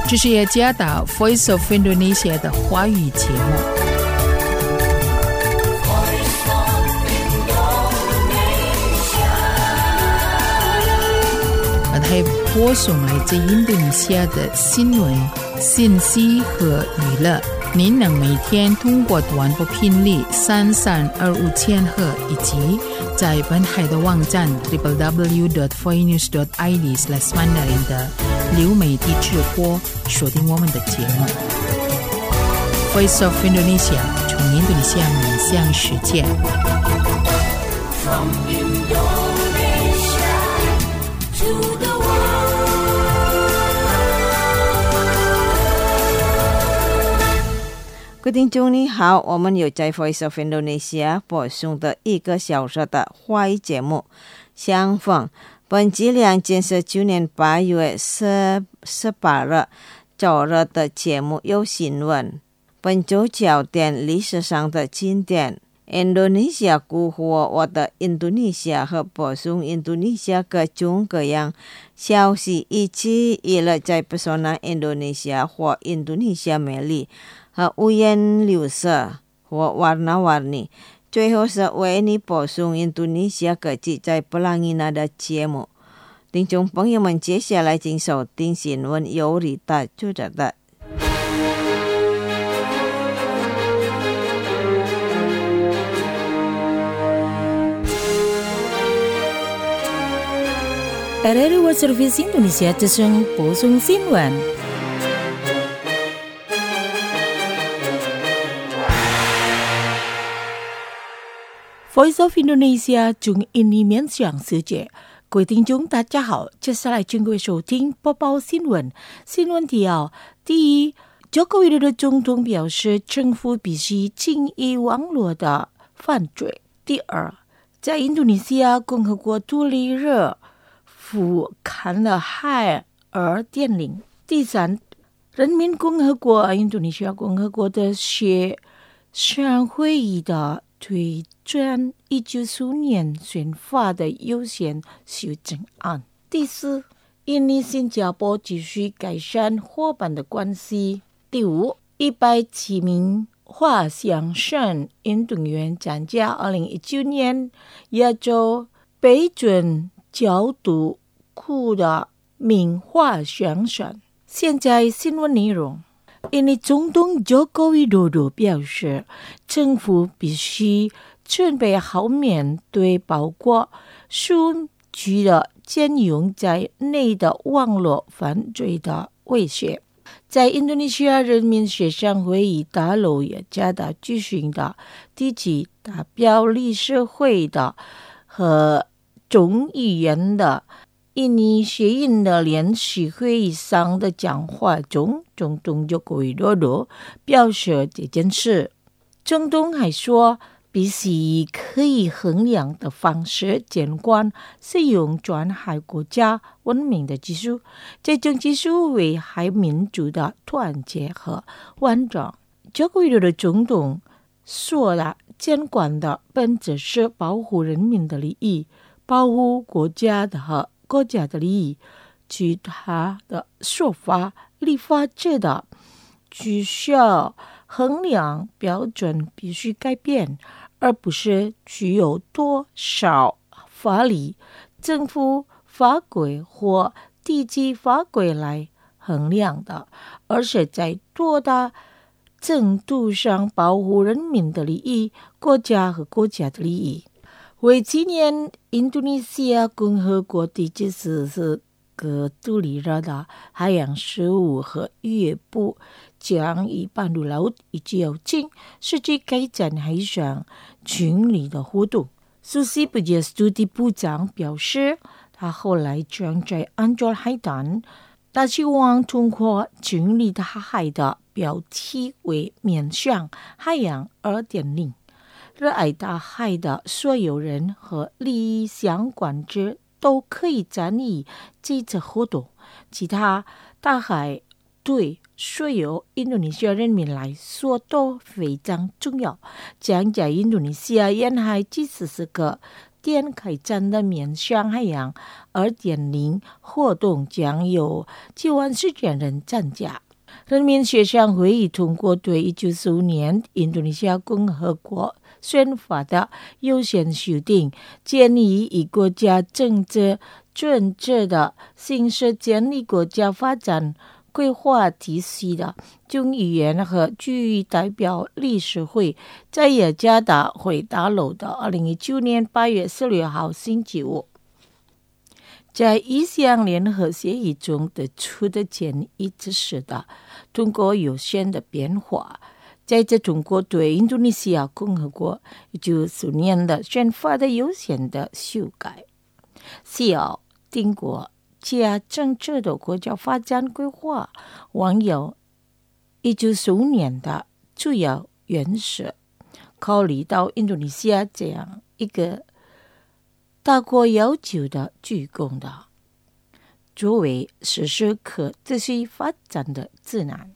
这是耶加达 Voice of Indonesia 的华语节目。还播送来自印度尼西亚的新闻、信息和娱乐。您能每天通过短波频率3325千赫以及在本海的网站 www.voinews.id/mandarin 的流媒体直播锁定我们的节目。Voice of Indonesia 从印度尼西亚面向世界。From Indonesia to the 各位听众你好，我们有在 Voice of Indonesia 播送的1个小时的华语节目。相反，本集2件是去年8月18日周日的节目有新闻。本周焦点历史上的经典。Indonesia 古话我的印度尼西亚和播送印度尼西亚各种各样消息，以及娱乐在pesona Indonesia 或印度尼西亚美丽和五颜六色或warna-warni。最后是为你播送印度尼西亚各地在布朗伊纳的节目。听众朋友们，接下来请收听新闻，由李大主持的。 RRI World Service Indonesia 之声播送新闻。Voice of Indonesia 从印尼面向世界，各位听众大家好，接下来请各位收听播报新闻。新闻提要：第一，Joko Widodo总统表示，政府必须禁止网络的犯罪。第二，在印度尼西亚共和国独立日复刊了海尔电铃。第三，人民共和国印度尼西亚共和国的协商会议的推荐1995年选发的优先修正案。第四，印尼新加坡继续改善伙伴的关系。第五，107名滑翔伞运动员参加2019年亚洲标准角度酷的名滑翔伞。现在新闻内容。印尼总统 Joko Widodo 表示，政府必须准备好面对包括数据的兼容在内的网络犯罪的威胁。在印度尼西亚人民协商会议大楼雅加达举行的第7代表理事会的和众议院的印尼协印的联席会议上的讲话中，总统Joko Widodo表示这件事。总统还说，必须以可以衡量的方式监管使用专海国家文明的技术，这种技术危害民族的团结和完整。Joko Widodo总统说了，监管的本质是保护人民的利益，保护国家的利益。据他的说法，立法者的绩效衡量标准必须改变，而不是具有多少法律、政府法规或地级法规来衡量的，而是在多大程度上保护人民的利益、国家和国家的利益。为纪念印度尼西亚共和国第74个独立日的海洋事务和渔业部将以半路老以及有经实际开展海上巡礼的活动。苏西布杰斯土地部长表示，他后来将在安卓海滩大希望通过巡礼的海的标题为面向海洋 2.0， 热爱大海的所有人和利益相关者都可以参与这次活动。其他大海对所有印度尼西亚人民来说都非常重要，将在印度尼西亚沿海74个店开展的面向海洋 2.0 活动将有94000人参加。人民协商会议通过对1945年印度尼西亚共和国宪法的优先修订，建议以国家政治准则的形式建立国家发展规划体系的众议员和区域代表理事会在雅加达会大楼的2019年8月16号星期五，在一项联合协议中得出的建议之时的通过有限的变化，在这中国对印度尼西亚共和国1945年的宪法的有限的修改，需要定国家政治的国家发展规划网友1945年的主要原则，考虑到印度尼西亚这样一个大国要求的鞠躬的作为实施可持续发展的指南。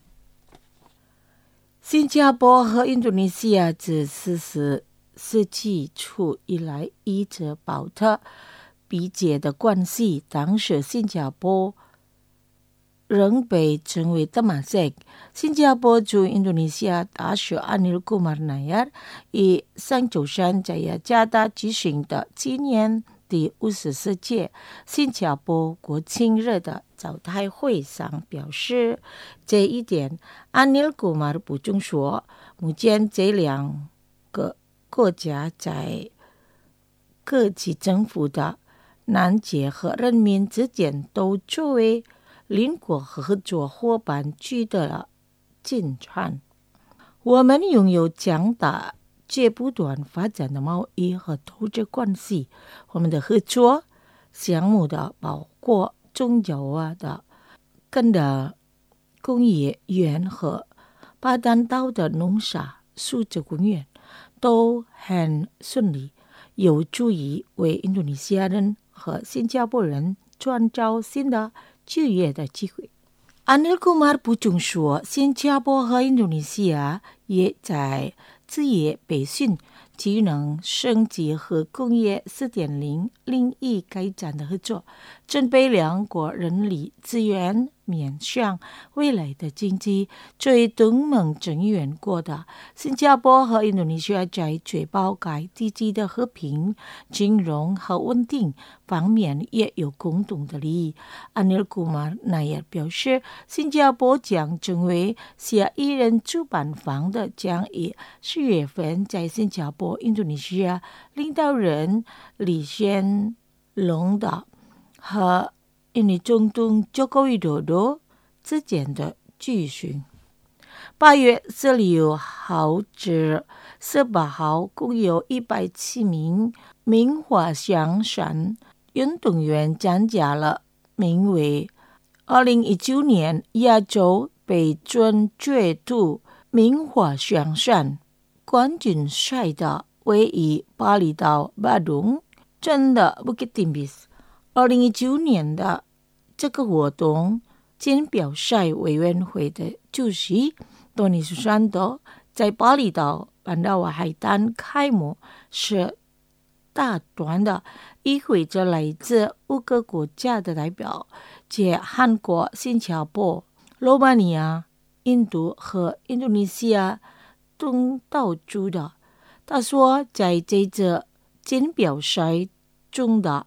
新加坡和印度尼西亚自40世纪初以来一直保持比较的关系，当时新加坡仍被称为大马色。新加坡驻印度尼西亚大使Anil Kumar Nair以上周三在雅加达举行的纪念第54届新加坡国庆日的招待会上表示，这一点Anil Kumar补充说，目前这两个国家在各级政府的南界和人民之间都作为邻国合作伙伴取得了进展。我们拥有强大且不断发展的贸易和投资关系，我们的合作项目的包括中药的根的工业园和巴丹岛的农沙数字公园都很顺利，有助于为印度尼西亚人和新加坡人创造新的就业的机会。Anil Kumar补充说，新加坡和印度尼西亚也在职业培训、技能升级和工业 4.0 领域开展的合作，准备两国人力资源面向未来的经济。作为东盟成员国的新加坡和印度尼西亚在确保该地区的和平、金融和稳定方面也有共同的利益。Anil Kumar Nair表示，新加坡将成为下一任主办方的，将于10月份在新加坡、印度尼西亚领导人李显龙的和印尼总统Joko Widodo之间的举行。8月16号至18号，共有107名明华向善运动员参加了名为2019年亚洲杯准决赛明华向善冠军赛的位于巴厘岛巴东镇的 Bukit Timbis。2019年的这个活动锦标赛委员会的主席多尼苏山多在巴厘岛半岛海滩开幕，是大团的意会着来自5个国家的代表，即韩国、新加坡、罗马尼亚、印度和印度尼西亚东道主的。他说，在这次锦标赛中的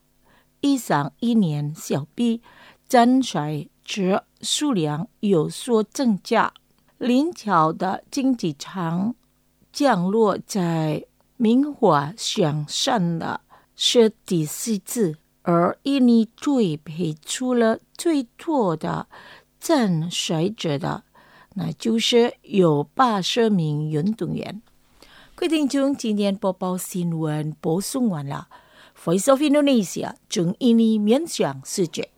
131年小比参赛者数量有所增加，灵巧的竞技场降落在明华向善的是第4次，而印尼队配出了最多的参赛者的，那就是有80名运动员。各位听众，今天播报新闻播送完了。Voice of Indonesia 从印尼面向世界。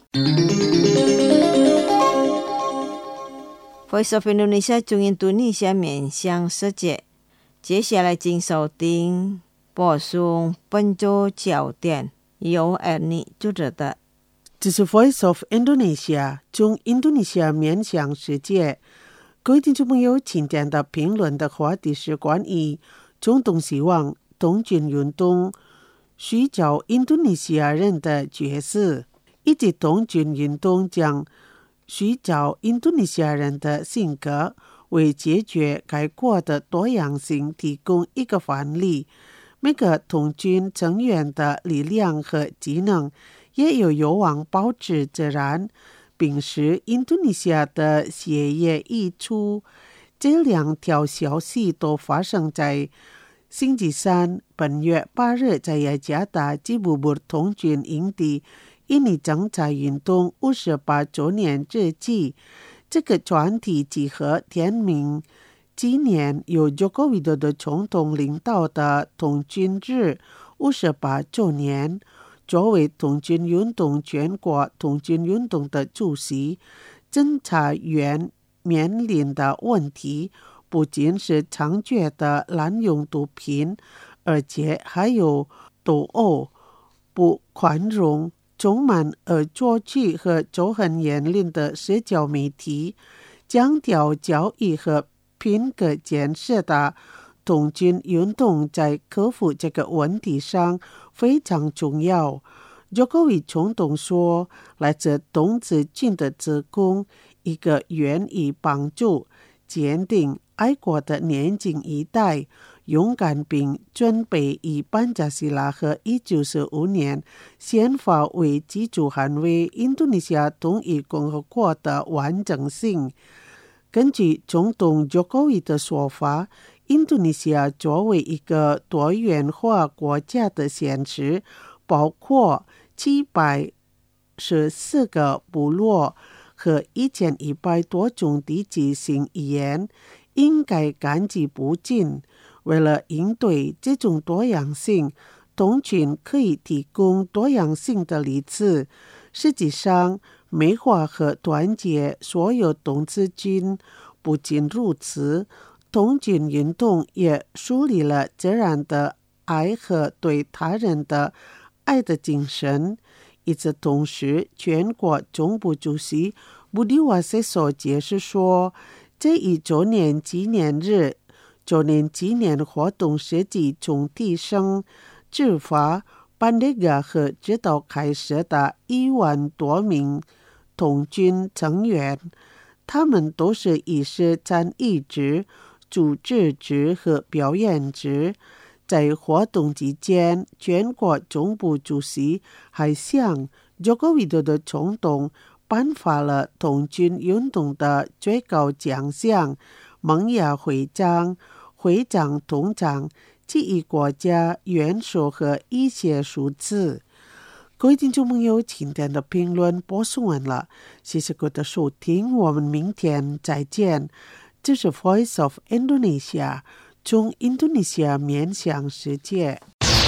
Voice of Indonesia 从印度尼西亚面向世界。接下来请收听播送本周焦点，由Ernie主持的。 这是 Voice of Indonesia 从印度尼西亚面向世界。各位听众朋友，今天的评论的话题是关于中东希望童军运动寻找印度尼西亚人的角色，以及童军运动将寻找印度尼西亚人的性格，为解决该国的多样性提供一个范例。每个童军成员的力量和技能也有望保持自然，并使印度尼西亚的协议一出。这两条消息都发生在星期三，本月8日，在雅加达吉布布童军营地印尼政策运动58周年之际。这个专题集合天明纪念由佐科维多的总统领导的童军日58周年。作为童军运动全国童军运动的主席，侦查员面临的问题不仅是猖獗的滥用毒品，而且还有斗殴、不宽容、充满恶作剧和仇恨言论的社交媒体。强调教育和品格建设的童军运动在克服这个问题上非常重要。佐科维总统说，来自童子军的职工，一个愿意帮助、坚定爱国的年轻一代，勇敢并准备以班加西拉和1945年宪法为基础捍卫印度尼西亚统一共和国的完整性。根据总统佐科维的说法，印度尼西亚作为一个多元化国家的现实，包括714个部落和1100多种地区性语言，应该赶急不进。为了应对这种多样性，童军可以提供多样性的例子。实际上，美化和团结所有童子军。不仅如此，童军运动也树立了自然的爱和对他人的爱的精神。与此同时，全国总部主席布迪瓦塞索解释说，这一周年纪念活动设计从提升执法、班德嘎和指导开设的1万多名童军成员，他们都是以是参与职、组织职和表演职。在活动期间，全国总部主席还向佐科维多的总统颁发了童军运动的最高奖项——萌芽徽章、会长铜章、基于国家元首和一些数字。各位听众朋友，今天的评论播送完了，谢谢各位的收听，我们明天再见。这是 Voice of Indonesia， 从印度尼西亚面向世界。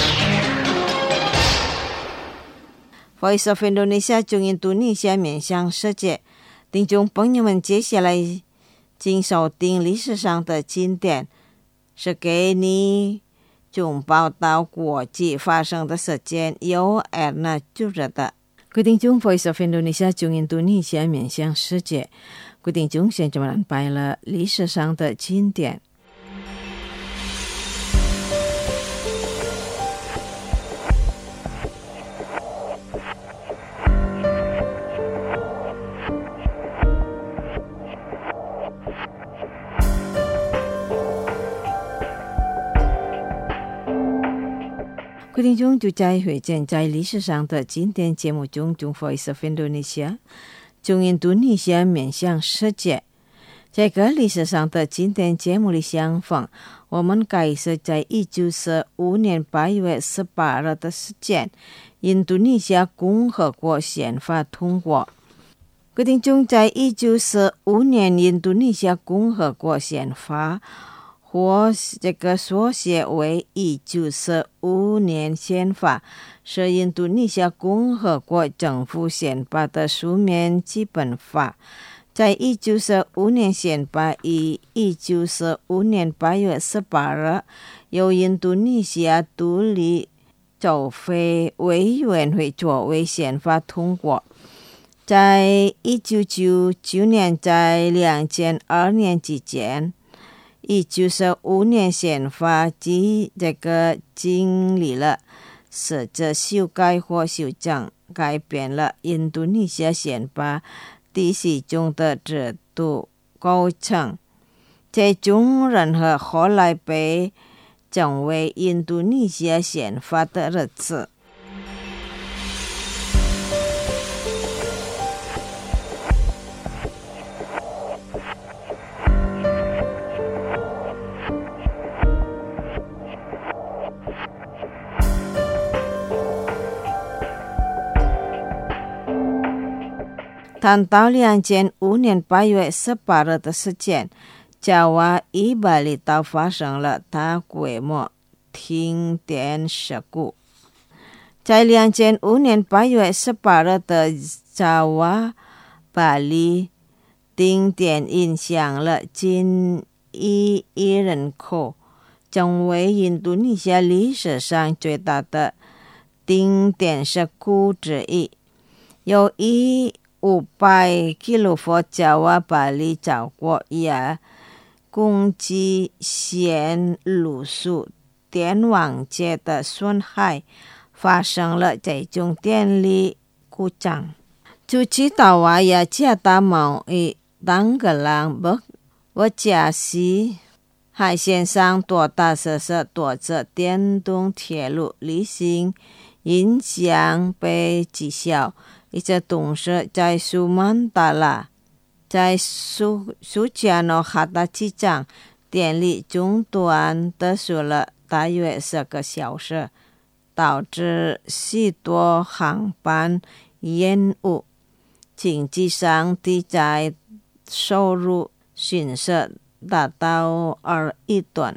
Voice of Indonesia 从印度尼西亚面向世界。听众朋友们，接下来请收听历史上的经典，是给你从报道国际发生的事件，由Erna主持的。各位听众 Voice of Indonesia 从印度尼西亚面向世界。各位听众，现在我们安排了历史上的经典。各位听众，就在会见在历史上的经典节目中，从 Voice of Indonesia 从印度尼西亚面向世界。这个历史上的经典节目的相逢，我们开始在1945年8月18日的时间，印度尼西亚共和国宪法通过。各位听众，在1945年印度尼西亚共和国宪法，或这个缩写为1945年宪法，是印度尼西亚共和国政府宪法的书面基本法。在1945年宪法于1945年8月18日由印度尼西亚独立州非委员会作为宪法通过。在1999年在2002年之间，1945年宪法及这个经历了使这修改或修正改变了印度尼西亚宪法第4中的制度构成，这种任何后来被成为印度尼西亚宪法的日子。谈到2005年8月18日的事件，爪哇伊巴里岛发生了大规模停电事故。在2005年8月18日的爪哇巴里停电影响了近1亿人口，成为印度尼西亚历史上最大的停电事故之一。有500 kV 爪哇巴里遭过也攻击线路受电网界的损害，发生了这种电力故障。主持爪哇也加大贸易tanggalang berjasi海线上多大设施多着电动铁路旅行影响被抵消。一些同时在苏曼达拉，在苏加诺哈达机场电力中断的说了大约10个小时，导致许多航班延误，经济上地在收入损失达到2亿吨。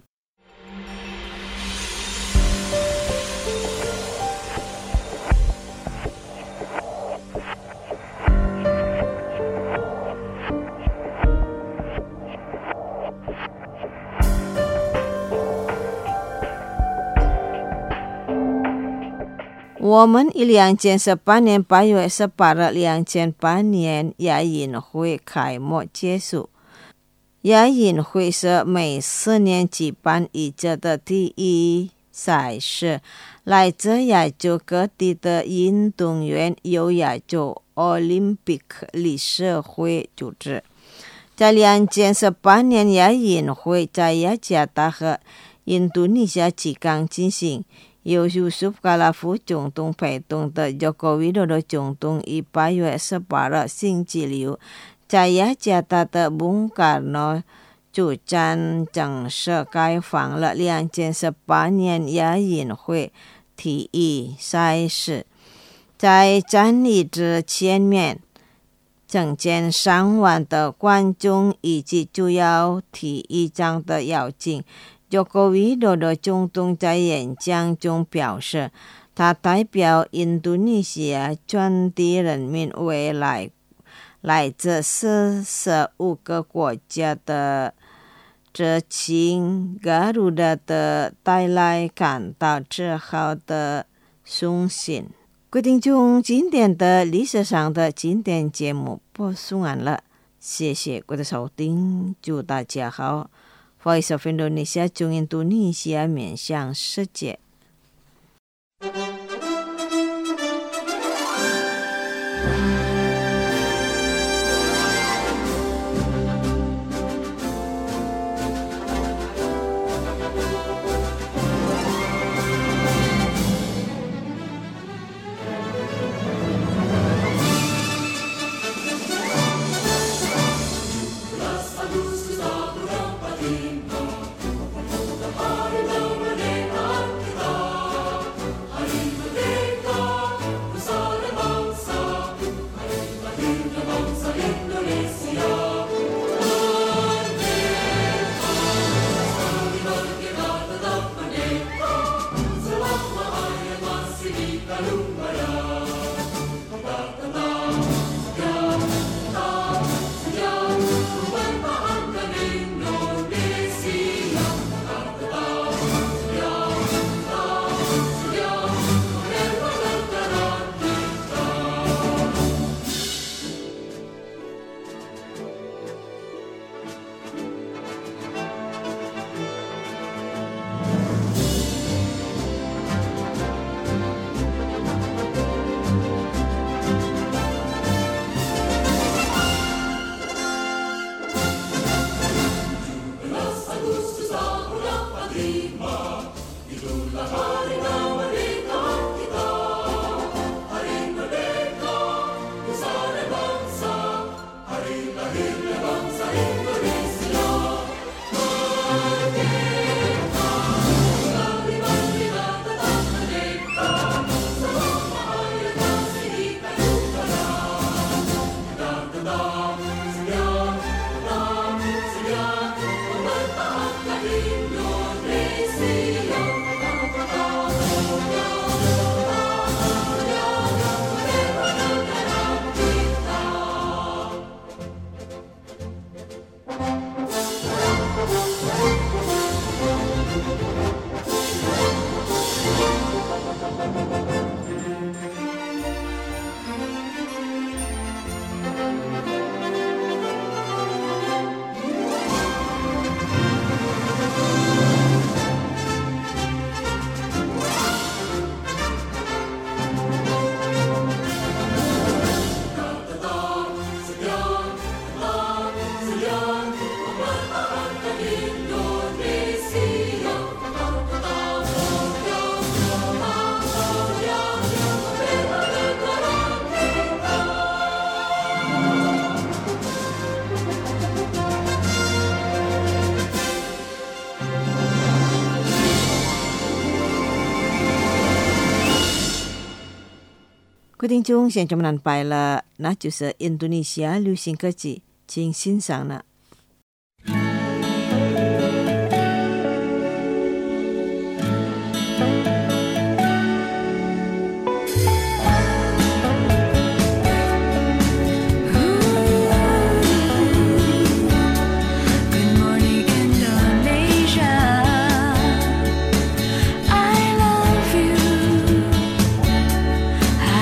我们2018年8月18日2008年亚运会开幕结束。亚运会是每4年举办一次的第一赛事，来自亚洲各地的运动员由亚洲奥林匹克理事会组织。在2018年亚运会在雅加达和印度尼西亚即将进行，由Yusuf Kala副总统陪同的Joko Widodo总统于8月18日星期六在雅加达的Bung Karno主站正式开放了2018年亚运会体育赛事。在站立之前面，成千上万的观众以及主要体育场的邀请。Joko Widodo总统在演讲中表示，他代表印度尼西亚全体人民为来自45个国家的这群Garuda的带来感到自豪的信心。各位听众，今天的历史上的经典节目播送完了，谢谢各位的收听，祝大家好。Voice of Indonesia 中印度尼西亚面向世界。 各位听众，现在我们拜了，那就是印度尼西亚流行歌曲，请欣赏了。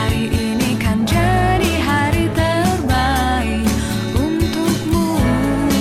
Hari ini kan jadi hari terbaik untukmu.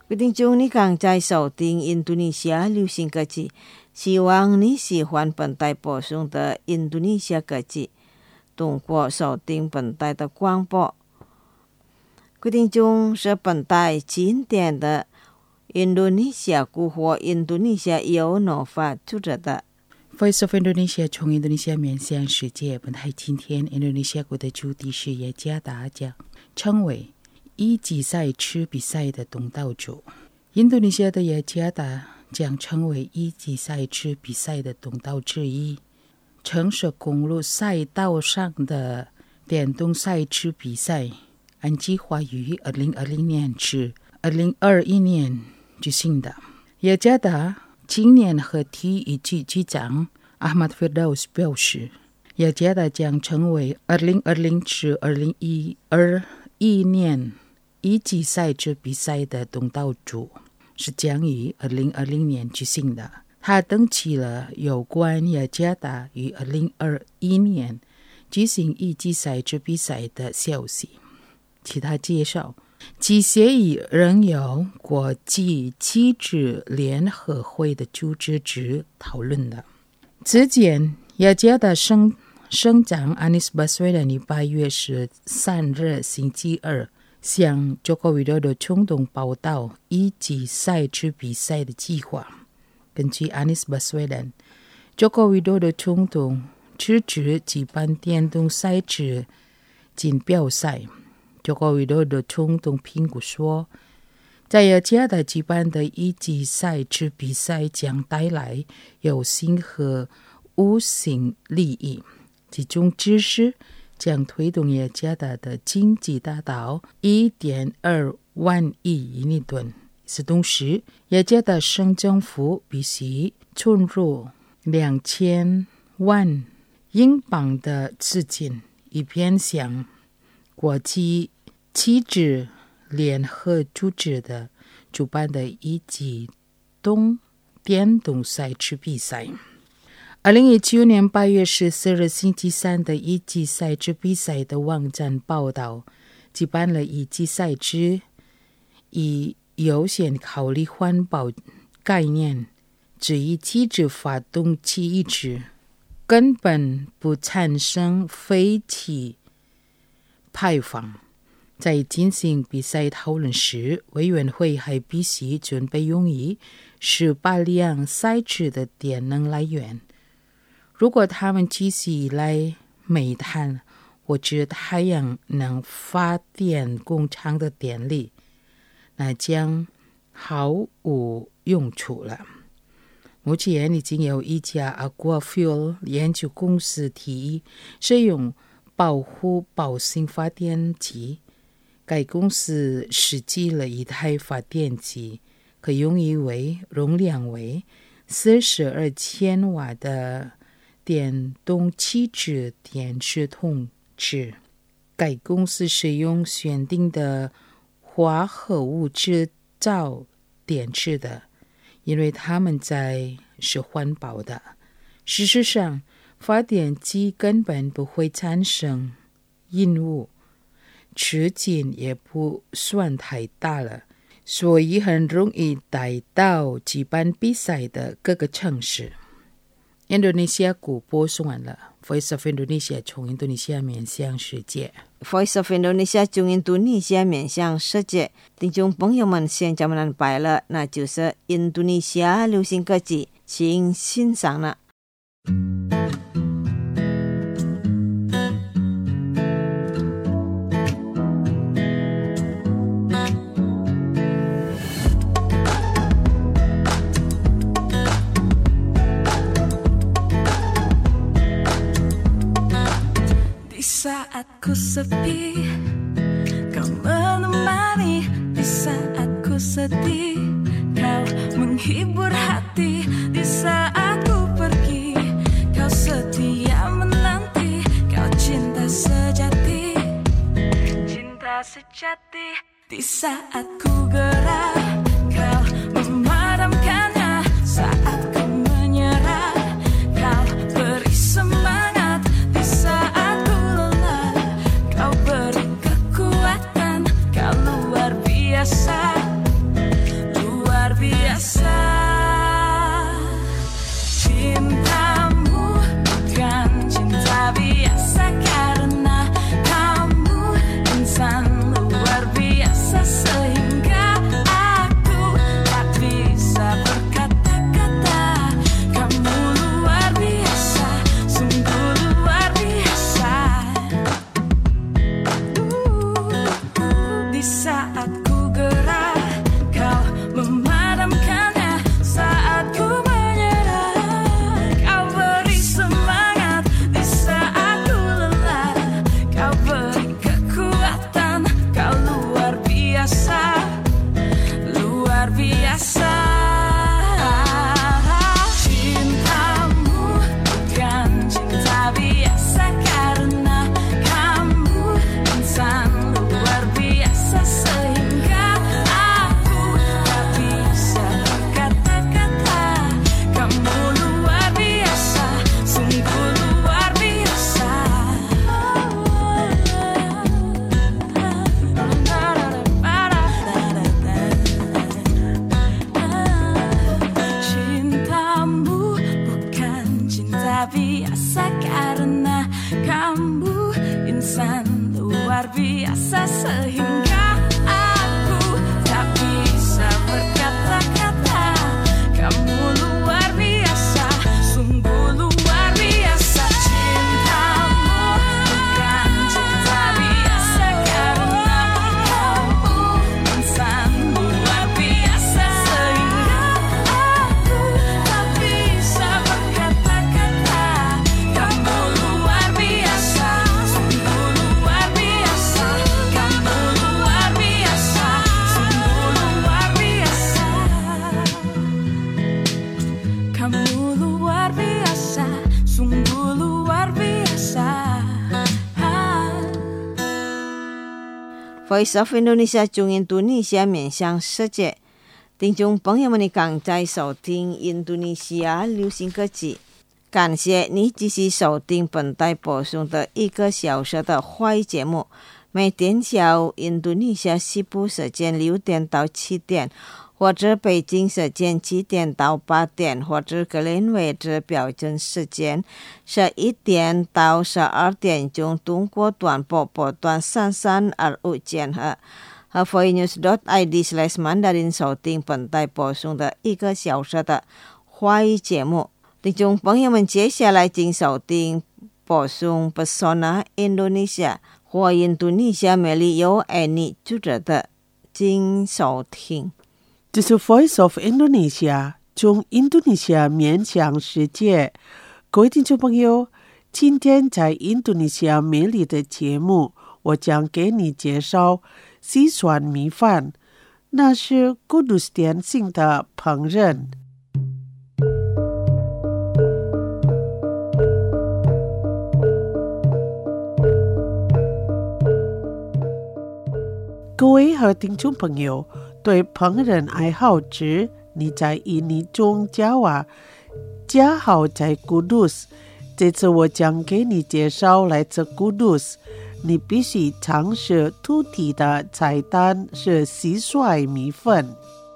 决定中你刚在收听印度尼西亚流行歌曲，希望你喜欢本台播送的印度尼西亚歌曲。通过收听本台的广播，决定中是本台经典的印度尼西亚古或印度尼西亚有脑发出的。 Voice of Indonesia 从印度尼西亚面向世界。本台今天印度尼西亚国的主题是雅加达奖，称为一级赛车比赛的东道主。印度尼西亚的雅加达将成为一级赛车比赛的东道之一。城市公路赛道上的电动赛车比赛按计划于2020年至2021年举行的。雅加达今年和体育局局长 Ahmad Firdaus 表示，雅加达将成为2020至2021年一级赛车比赛的东道主，是将于2020年举行的。他登记了有关雅加达于2021年举行一级赛车比赛的消息。其他介绍，其协议仍由国际骑士联合会的组织者讨论的。此前，雅加达省长 Anies Baswedan 于8月13日星期二向 Joko Widodo 冲动报道一级赛车比赛的计划。根据 Anies Baswedan， Joko Widodo 冲动支持举办电动赛车锦标赛。Joko Widodo 冲动评估说，在雅加达举办的一级赛车比赛将带来有形和无形利益，其中之是将推动雅加达的经济达到 1.2 万亿印尼盾。此同时，雅加达省政府必须存入2000万英镑的资金，以便向国际骑士联合组织的主办的一级电动赛车比赛。2019年8月14日星期三的一级赛车比赛的网站报道，举办了一级赛车以优先考虑环保概念，只以汽车发动机一致，根本不产生废气排放。在进行比赛讨论时，委员会还必须准备用于18辆赛车的电能来源。如果他们继续依赖煤炭或者太阳能发电工厂的电力，那将毫无用处了。目前已经有一家 Aquafuel 研究公司提议使用保护保性发电机。该公司设计了一台发电机，可用于为容量为42千瓦的电动汽车电池桶制。该公司使用选定的化合物制造电池的，因为它们是环保的。事实上，发电机根本不会产生烟雾，吃劲也不算太大了，所以很容易带到举办比赛的各个城市。印度尼西亚鼓播送完了。Voice of Indonesia 从印度尼西亚面向世界。 Voice of Indonesia 从印度尼西亚面向世界。听众朋友们，现在我们安排了，那就是印度尼西亚流行歌曲，请欣赏了。 Saat ku sepi, kau menemani. Di saat ku sedih, kau menghibur hati. Di saat ku pergi, kau setia menanti. Kau cinta sejati, cinta sejati. Di saat ku gerak, kau memadamkannya. Saat ku menyerah, kau beri semangat. Di saat luar biasa kamu insan luar biasa sehingga aku tak bisa berkata-kata. Kamu luar biasa, sungguh luar biasa. Cintamu bukan cinta biasa karena kamu insan luar biasa sehingga aku tak bisa berkata-kata. Kamu luar biasa, sungguh luar biasa. Kamu luar biasa, sungguh luar biasa. Kamu luar biasa, sungguh luar biasa. Voice of Indonesia 中印度尼西亚面向世界，听众朋友们，你刚在收听印度尼西亚流行歌曲。感谢你继续收听本台播送的1个小时的华语节目，每天下午印度尼西亚西部时间6点到7点，或者北京时间7点到8点，或者格林威治标准时间11点到12点钟，通过短波波段3325千赫和 voinews.id/mandarin 收听本台播送的1个小时的华语节目。听众朋友们，接下来请收听播送 Pesona Indonesia 或印度尼西亚美丽由 Annie 主持的，请收听。 这是 Voice of Indonesia 中印度尼西亚面向世界。各位听众朋友，今天在印度尼西亚美丽的节目，我将给你介绍西酸米饭，那是Kudus典型的烹饪。各位和听众朋友，对烹饪爱好者，你在印尼中加好在 Kudus。这次我将给你介绍来自 Kudus， 你必须尝试土地的菜单是蟋蟀米粉。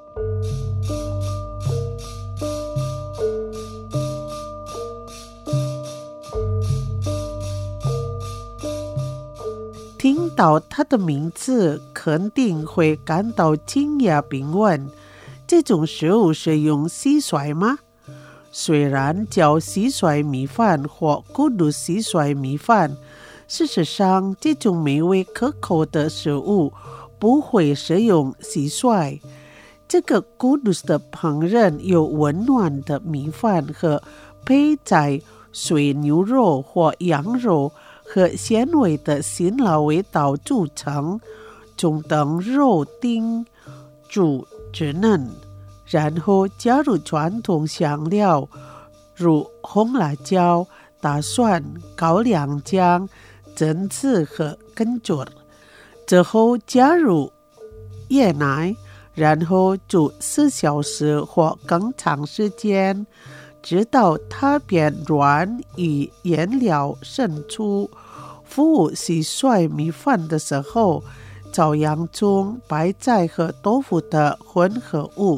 听到它的名字，肯定会感到惊讶并问：这种食物是用蟋蟀吗？虽然叫蟋蟀米饭或Kudus蟋蟀米饭，事实上这种美味可口的食物不会使用蟋蟀。这个Kudus的烹饪由温暖的米饭和配在水牛肉或羊肉和鲜味的辛辣味道组成，中等肉丁煮至嫩，然后加入传统香料如红辣椒、大蒜、高粱姜、榛子和根菌，之后加入椰奶，然后煮4小时或更长时间，直到它变软与颜料渗出。服务蟋蟀米饭的时候，照样中白菜和豆腐的混合物。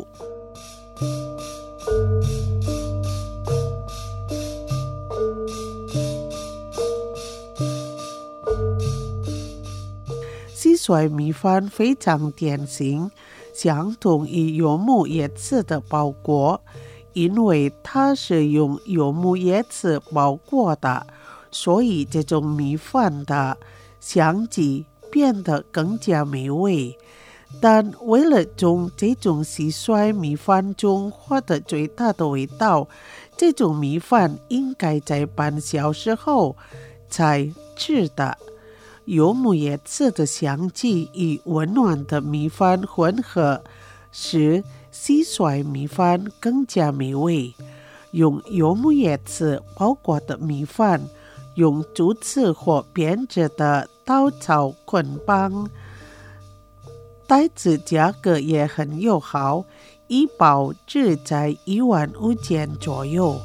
蟋蟀米饭非常典型，相同于柚木叶子的包裹，因为它是用柚木叶子包裹的，所以这种米饭的香气变得更加美味。但为了从这种蟋蟀米饭中获得最大的味道，这种米饭应该在半小时后才吃的。柚木叶子的香气与温暖的米饭混合，使蟋蟀米饭更加美味。用柚木叶子包裹的米饭，用竹子或编织的稻草捆绑，袋子价格也很友好，一包只在15000左右。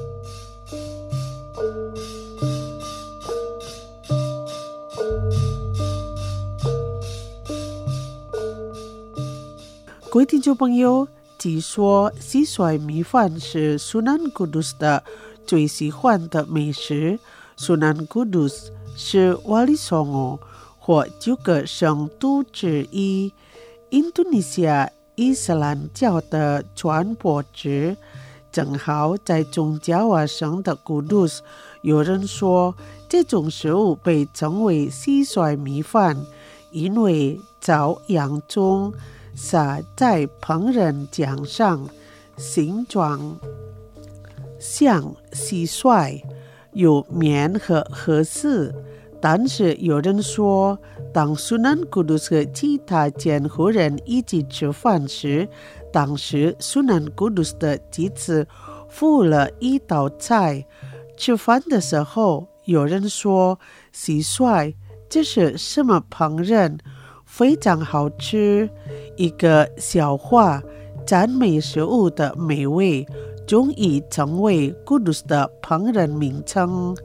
各位听众朋友，据说蟋蟀米饭是Sunan Kudus的最喜欢的美食。Sunan Kudus 是Wali Songo 或9个省都之一。印度尼西亚伊斯兰教的传播值正好在中加瓦省的古都斯。有人说这种食物被称为蟋蟀米饭，因为遭洋葱撒在烹饪酱上，形状像蟋蟀，有绵和合适。但是有人说，当苏南古都斯和其他监护人一起吃饭时，当时苏南古都斯的几次付了一道菜。吃饭的时候，有人说蟋蟀这是什么烹饪，非常好吃。一个笑话赞美食物的美味，终于成为古都斯的烹饪名称。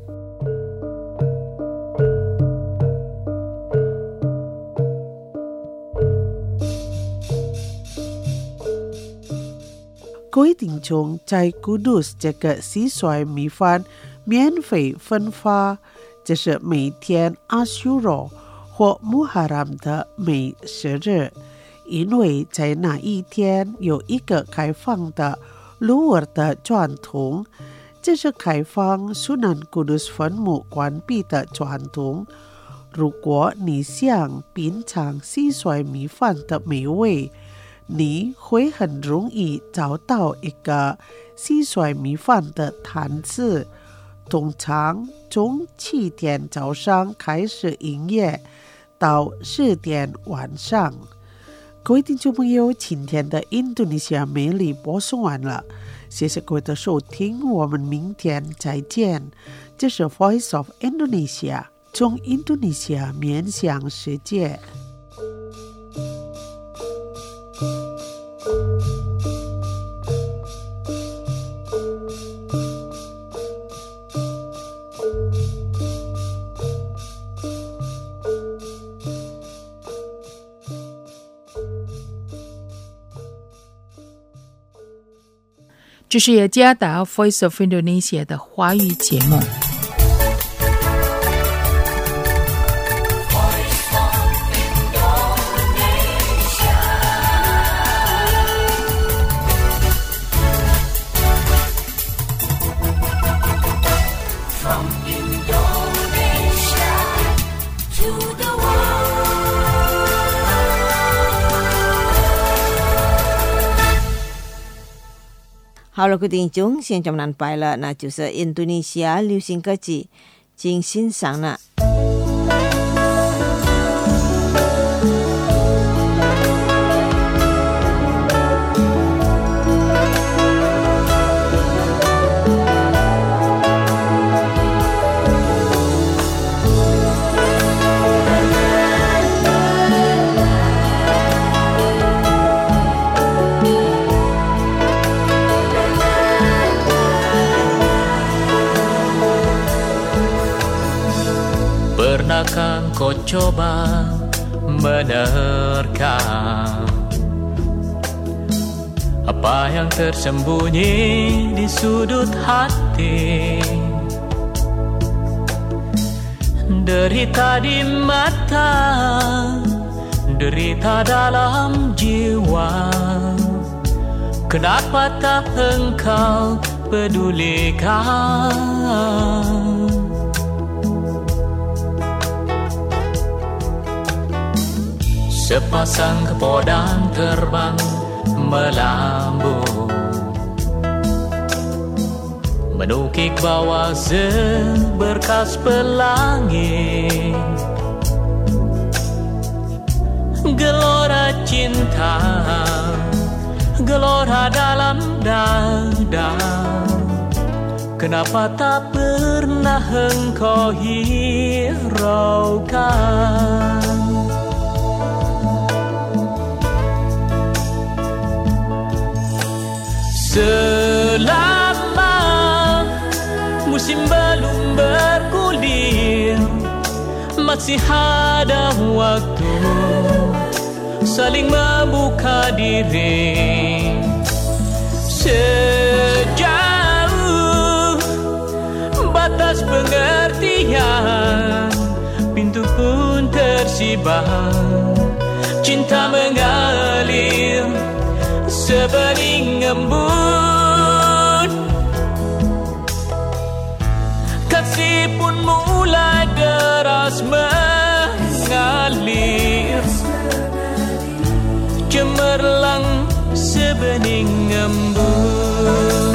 各位听众，在古都斯这个蟋蟀米饭免费分发，这是每天阿修罗或穆哈拉姆的美食日，因为在那一天有一个开放的鲁尔的传统，这是开放苏南古都斯坟墓关闭的传统。如果你想品尝蟋蟀米饭的美味，你会很容易找到一个蟋蟀米饭的摊子，通常从7点早上开始营业，到10点晚上。各位听众朋友，今天的印度尼西亚美丽播送完了，谢谢各位的收听，我们明天再见。这是 Voice of Indonesia， 从印度尼西亚面向世界。 这是雅加达 Voice of Indonesia 的华语节目。 好了，各位听众，现在我们安排了，那就是印度尼西亚流行歌曲，请欣赏了。 Pernahkah kau coba menerkam apa yang tersembunyi di sudut hati? Derita di mata, derita dalam jiwa. Kenapa tak engkau pedulikan? Sepasang kepodang terbang melambung, menukik bawah seberkas pelangi. Gelora cinta, gelora dalam dada. Kenapa tak pernah engkau hiraukan? Selama musim belum bergulir, masih ada waktu saling membuka diri. Sejauh batas pengertian tersibam, cinta mengalir sebening embun. Kasih pun mulai deras mengalir, cemerlang sebening embun.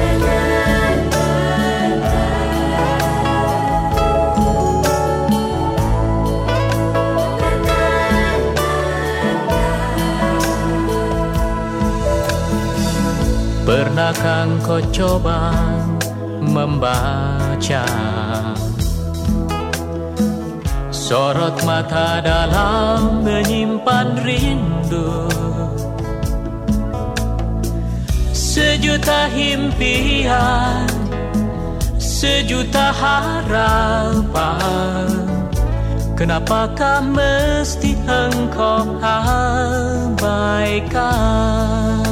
Pernahkah kau coba membaca sorot mata dalam menyimpan rindu? Sejuta impian, sejuta harapan, kenapakah mesti engkau abaikan?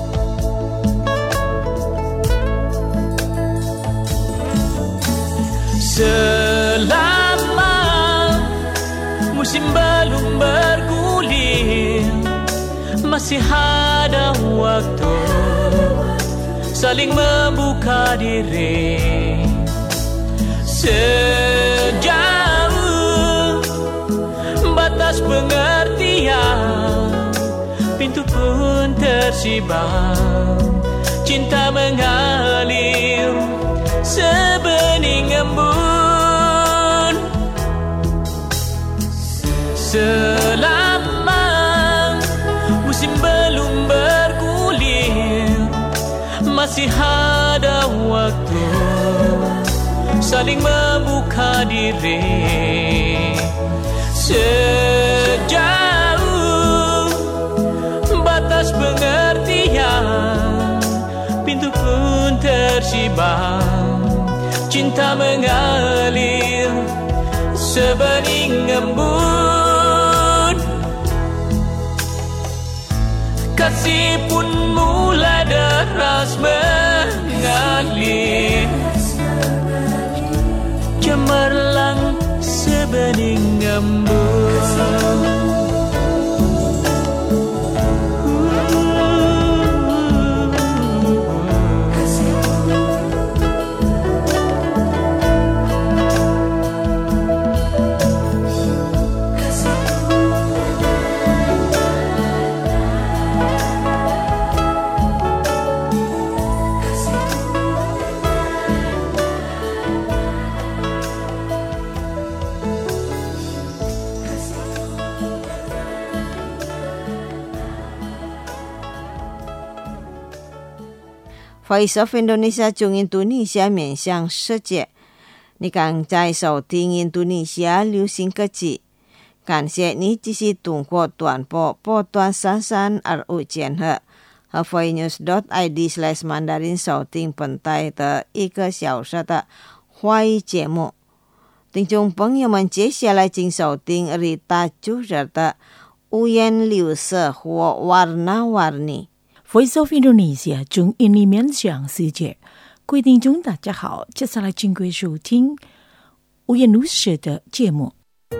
Selama musim belum bergulir, masih ada waktu saling membuka diri. Sejauh batas pengertian, pintu pun tersibam, cinta mengalir sebening embun. Selama musim belum bergulir, masih ada waktu saling membuka diri. Sejauh batas pengertian, pintu pun tersibam, cinta mengalir sebening embun. Kasih pun mulai deras mengalir, cemerlang sebening embun. Voice of Indonesia 从印度尼西亚面向世界，你刚在收听印度尼西亚流行歌曲。感谢你继续通过短波波段3325千赫和 voinews.id/mandarin 收听本台的1个小时的华语节目。听众朋友们，接下来请收听 Rita 主持的五颜六色或 warna-warni。Voice of Indonesia 从印尼面向世界，各位听众大家好，接下来请各位收听五颜六色的节目。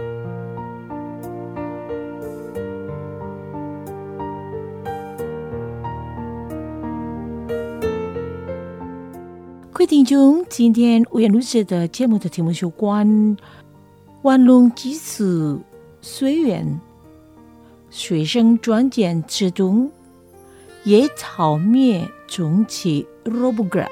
各位听众，今天五颜六色的节目的题目有关万隆技术学院学生专件制度野草灭种起 Robograss。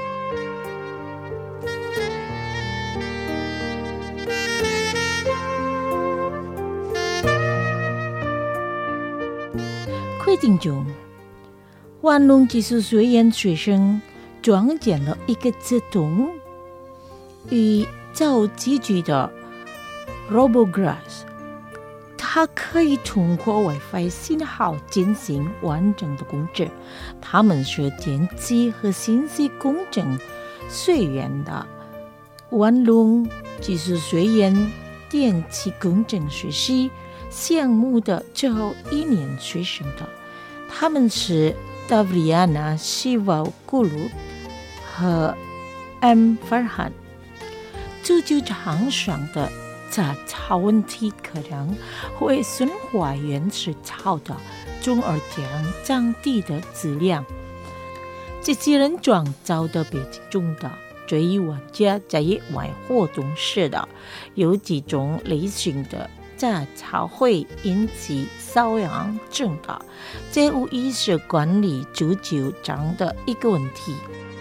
各位听众，万隆技术学院学生创建了一个自动与造机具的 Robograss， 它可以通过 WiFi 信号进行完整的工作。他们是电机和信息工程学院的万隆技术学院电气工程学习项目的最后1年学生的。他们是 Davriana Shivaguru 和 M. Farhan。足球场上的杂草问题可能会损坏原始草的，从而降低的质量。机器人创造的北极中的最玩家在野外活动时的有几种类型的杂草会引起瘙痒症的，这无疑是管理足球场的一个问题。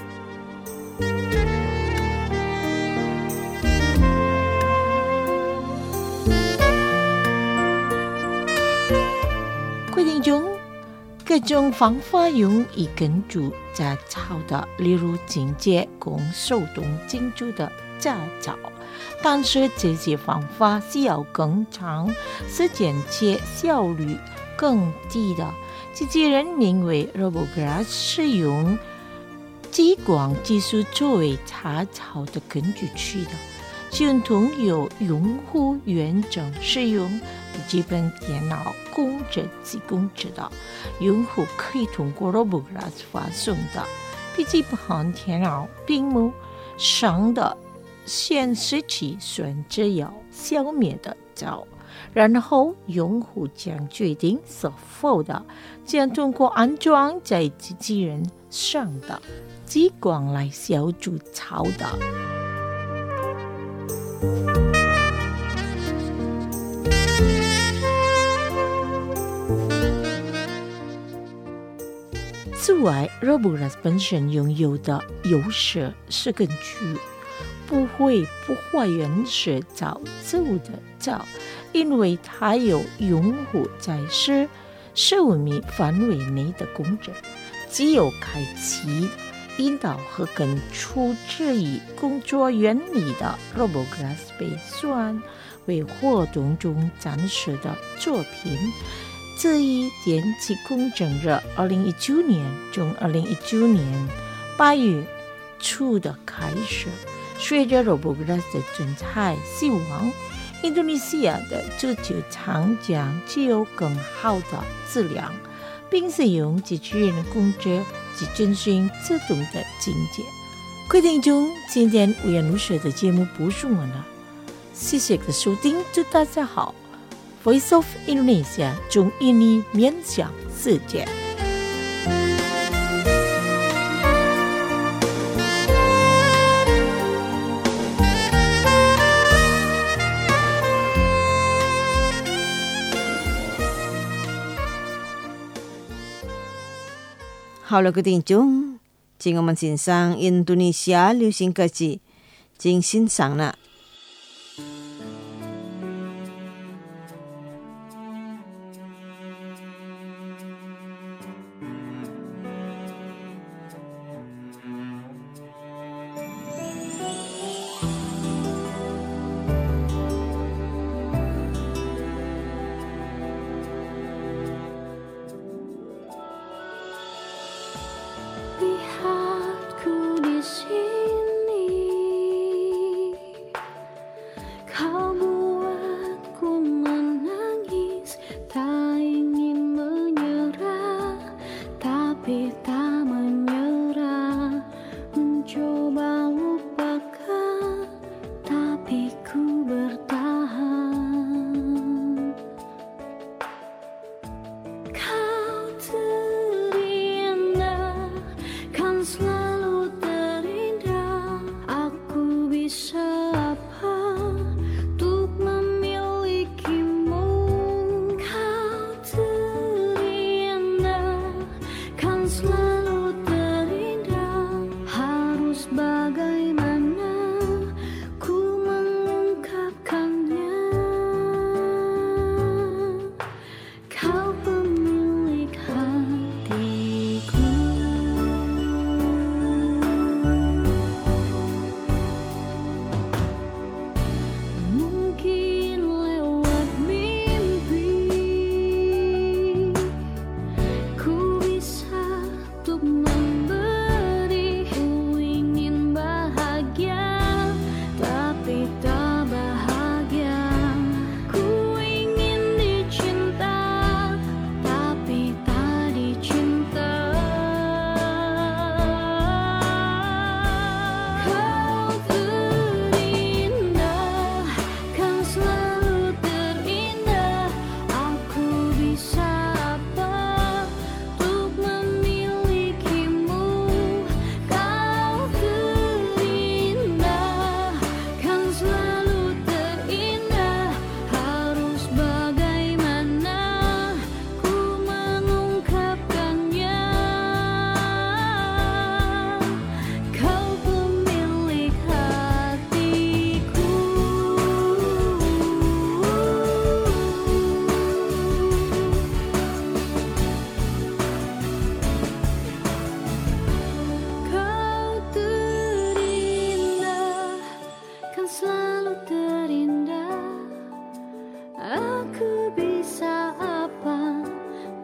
规定中各种方法容易根除杂草的，例如清洁供手动进驻的杂草，但是这些方法需要更长时间且效率更低的。机器人名为 RoboGrass， 是用激光技术作为杂草的根据区的，系统由用户远程使用基本电脑控制提供的，用户可以通过 RoboGrass 发送的笔记本电脑屏幕上的显示器选择要消灭的草，然后用户将决定是否的将通过安装在机器人上的激光来消除草的。此外 RoboGrass 本身拥有的优势是根据不会破坏原始造就的草，因为它有用户在15米范围内的工程，只有开启、引导和跟出质疑工作原理的 RoboGrass 被算为活动中展示的作品。这一点起工程热2019年从2019年8月初的开始，随着 RoboGrass 的准才希望印度尼西亚的足球场将具有更好的质量，并使用机器人控制及进行自动的清洁。规定中，今天五颜六色的节目播送完了，谢谢的收听，祝大家好。Voice of Indonesia 从印尼面向世界。 好了，各位听众，请我们欣赏印度尼西亚流行歌曲，请欣赏了。 Lihatku di sini,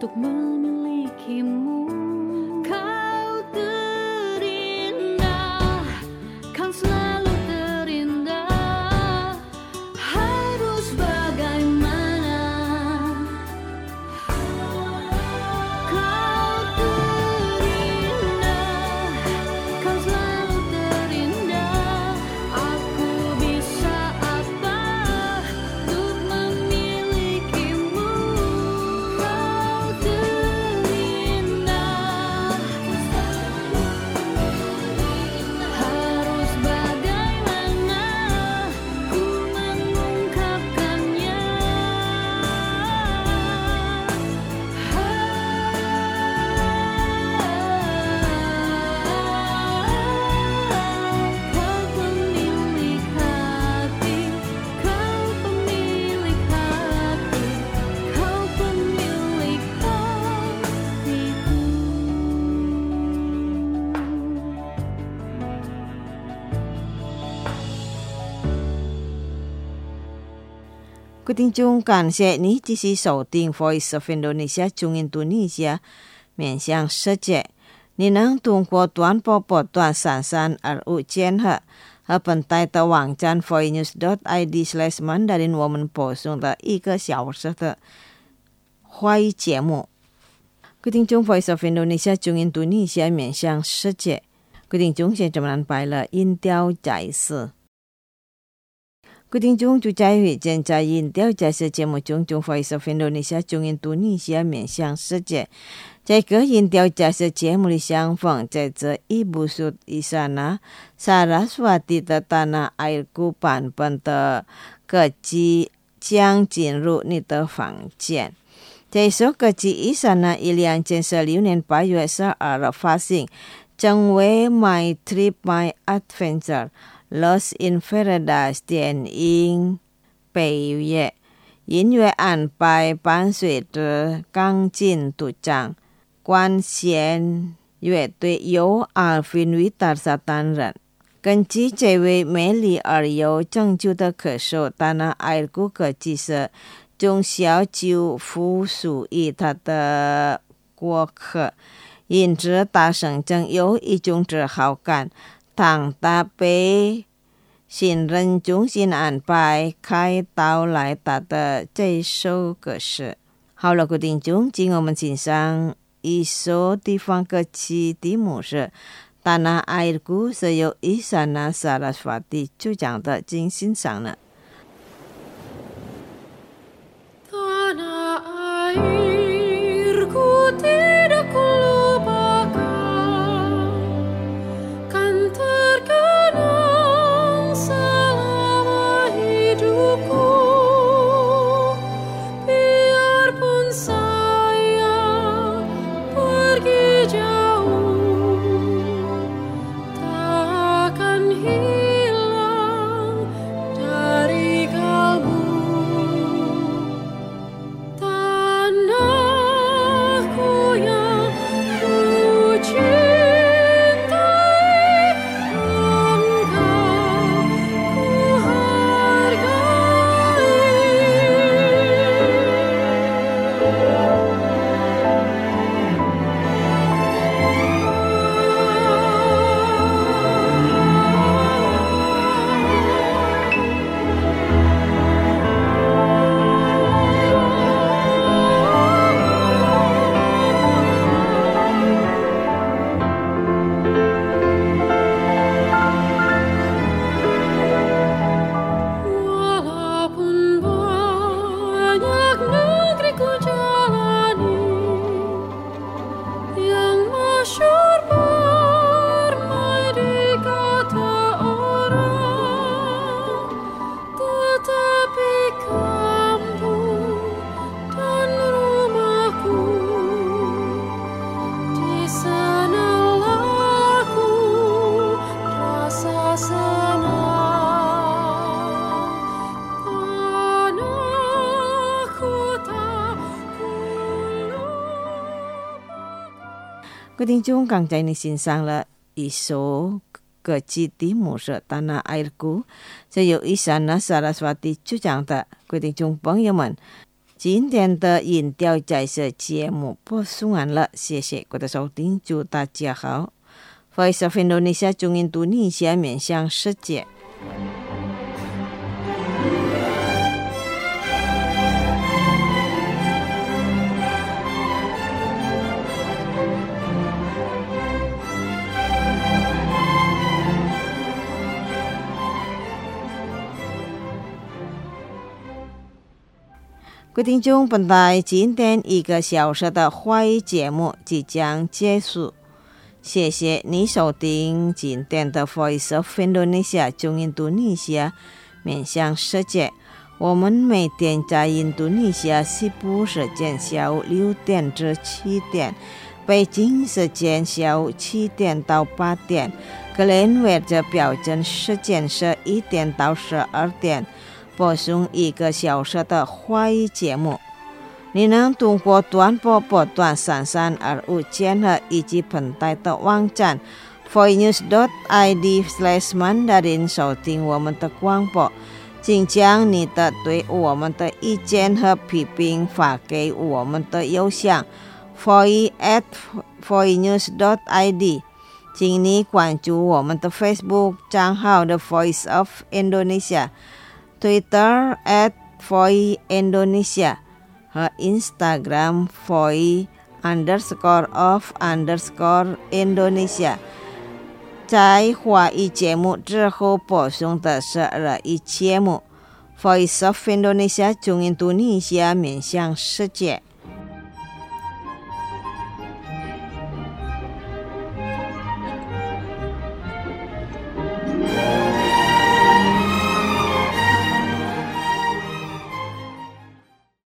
untuk memilikimu. Kau terindah, kan selalu terindah. Harus bagaimana? Kau terindah, kan selalu terindah. Aku bisa apa untuk memilikimu? Kau terindah, harus bagaimana ku mengungkapkannya? Kau pemilik hati, kau pemilik hati, kau pemilik hatiku. 各位听众，感谢你继续收听 Voice of Indonesia 中印度尼西亚面向世界。你能通过短波波段3325千赫和本台的网站 voicenews.id/Mandarin 我们播送的1个小时的华语节目。各位听众 Voice of Indonesia 中印度尼西亚面向世界。各位听众，现在我们安排了音调解释。各位听众，就在于现在音调解释节目中，Voice of Indonesia 中印度尼西亚面向世界。在这个音调解释节目里相逢，在这Ibu Sud Isana Saraswati 的Tanah Airku版本的歌曲将进入你的房间。这首歌曲1296年8月12日发行，成为 My Trip My Adventure。Lost in Paradise 电影配乐，音乐安排伴随着钢琴独唱，管弦乐队由 Alvin Witarsa 担任。根据这位美丽而有成就的歌手Tanah Airku歌曲是从小就附属于他的国歌，因此大声中有一种自豪感。当他被新人中心安排开导来他的这首歌曲。好了，各位听众，今天我们欣赏一首地方歌曲，题目是 Tanah Airku， 是由Isana Saraswati 主讲的，请欣赏呢。 Tanah airku tidak kulupakan, kan terkenang selama hidupku. Biarpun saya pergi jauh, takkan hilang dari kalbu. Tanahku yang ku cintai, engkau ku Walaupun banyak negeri ku jalani, yang masyhur permai di kata orang, tetapi kampung dan rumahku, di sanalah ku rasa senang. Tanahku tak ku lupakan. 各位听众，刚才你欣赏了一首歌曲，题目是 Tanah Airku， 是由Isana Saraswati 主讲的。各位听众朋友们， 今天的音调在这节目播送完了，谢谢各位的收听，祝大家好。Voice of Indonesia 中印度尼西亚面向世界。各位听众，本台今天1个小时的华语节目即将结束，谢谢你收听今天的 Voice of Indonesia 中印度尼西亚面向世界。我们每天在印度尼西亚西部时间下午6点至7点，北京时间下午7点到8点，格林威治标准时间是1点到12点。播送1个小时的华语节目，你能通过短波波段3325千赫以及本台的网站 voinews.id/mandarin 收听我们的广播，请将你的对我们的意见和批评发给我们的邮箱 voice@voinews.id， 请你关注我们的 Facebook 账号的 Voice of Indonesia，Twitter @voiindonesia 和 Instagram voice_of_Indonesia。 在华语节目之后播送的是日语节目 Voice of Indonesia 中印度尼西亚面向世界。